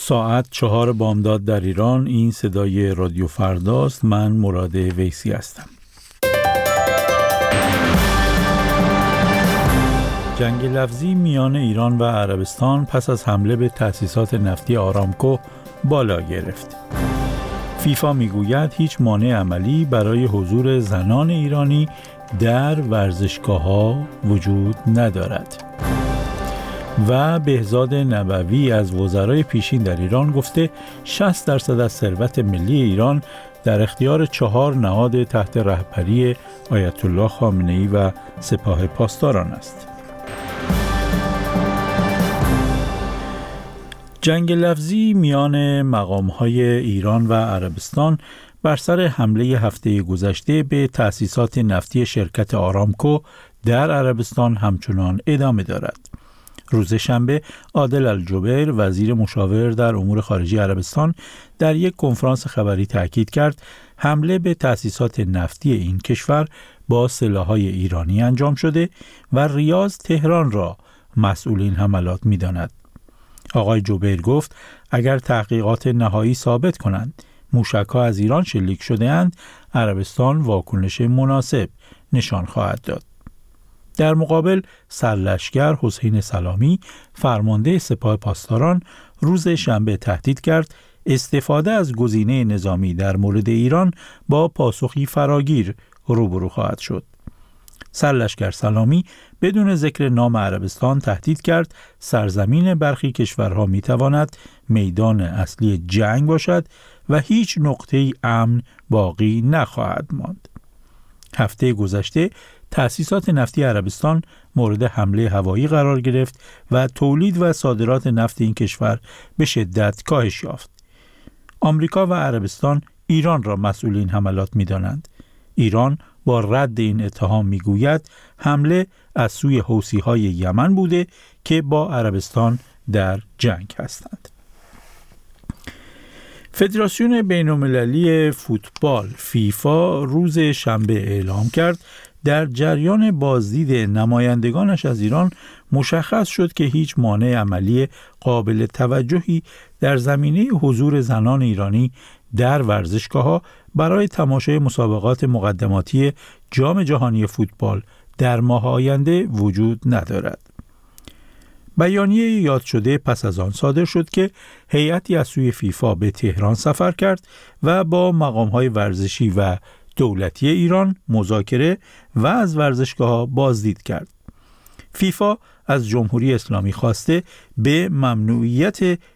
ساعت 4 بامداد در ایران. این صدای رادیو فرداست. من مراد ویسی هستم. جنگ لفظی میان ایران و عربستان پس از حمله به تأسیسات نفتی آرامکو بالا گرفت. فیفا میگوید هیچ مانع عملی برای حضور زنان ایرانی در ورزشگاه‌ها وجود ندارد. و بهزاد نبوی از وزرای پیشین در ایران گفته 60% از ثروت ملی ایران در اختیار 4 نهاد تحت رهبری آیت الله خامنه‌ای و سپاه پاسداران است. جنگ لفظی میان مقام‌های ایران و عربستان بر سر حمله هفته گذشته به تأسیسات نفتی شرکت آرامکو در عربستان همچنان ادامه دارد. روز شنبه عادل الجبیر وزیر مشاور در امور خارجه عربستان در یک کنفرانس خبری تاکید کرد حمله به تأسیسات نفتی این کشور با سلاح‌های ایرانی انجام شده و ریاض تهران را مسئول این حملات می‌داند. آقای جبیر گفت اگر تحقیقات نهایی ثابت کنند موشک‌ها از ایران شلیک شده‌اند، عربستان واکنش مناسب نشان خواهد داد. در مقابل سرلشکر حسین سلامی فرمانده سپاه پاسداران روز شنبه تهدید کرد استفاده از گزینه نظامی در مورد ایران با پاسخی فراگیر روبرو خواهد شد. سرلشکر سلامی بدون ذکر نام عربستان تهدید کرد سرزمین برخی کشورها میتواند میدان اصلی جنگ باشد و هیچ نقطه‌ای امن باقی نخواهد ماند. هفته گذشته تأسیسات نفتی عربستان مورد حمله هوایی قرار گرفت و تولید و صادرات نفت این کشور به شدت کاهش یافت. آمریکا و عربستان ایران را مسئول این حملات می‌دانند. ایران با رد این اتهام میگوید حمله از سوی حوثی‌های یمن بوده که با عربستان در جنگ هستند. فدراسیون بین‌المللی فوتبال فیفا روز شنبه اعلام کرد در جریان بازدید نمایندگانش از ایران مشخص شد که هیچ مانع عملی قابل توجهی در زمینه حضور زنان ایرانی در ورزشگاه‌ها برای تماشای مسابقات مقدماتی جام جهانی فوتبال در ماه آینده وجود ندارد. بیانیه یاد شده پس از آن صادر شد که هیئتی از سوی فیفا به تهران سفر کرد و با مقام‌های ورزشی و دولتی ایران مذاکره و از ورزشگاه‌ها بازدید کرد. فیفا از جمهوری اسلامی خواسته به ممنوعیت